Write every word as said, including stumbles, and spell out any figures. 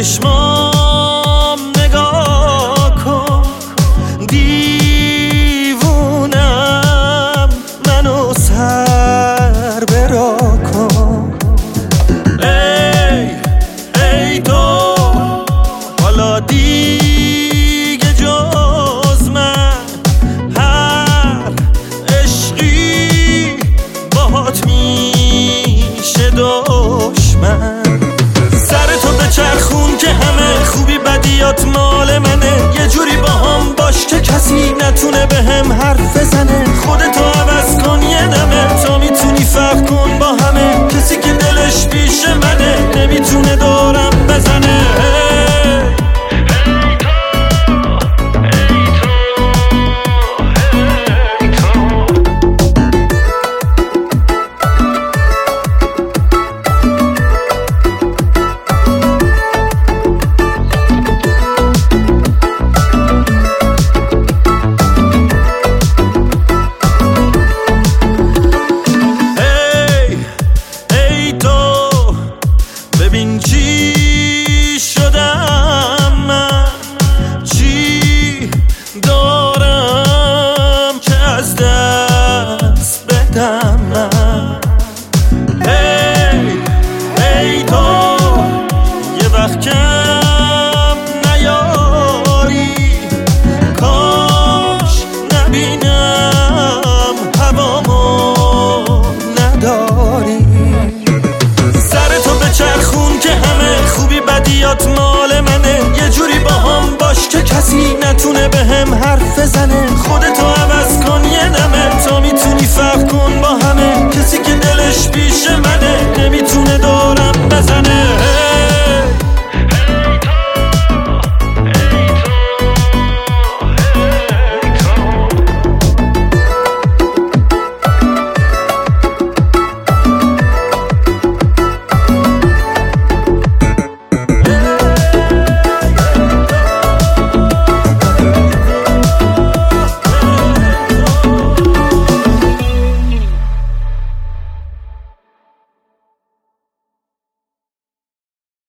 چشمام نگاه کن، دیوونم منو سر برا کن. ای ای تو حالا دیگه جز من هر عشقی باهات میشه دشمن. سر تو به چرخون که همه خوبی بدیات مال منه، یه جوری با هم باش که کسی نتونه به هم حرف بزنه. خودتو عوض کن یه دمه، تا میتونی فرق کن با همه. کسی که دلش پیش منه نمیتونه دورم بزنه. ببین چی شدم من، چی دارم که از دست بدم من. ای ای تو یه وقت کم نیاری، کاش نبینم هوامو نداری. چرخون که همه خوبی بدیات مال منه، یه جوری با هم باش که کسی نتونه به هم حرف بزنه. خودتو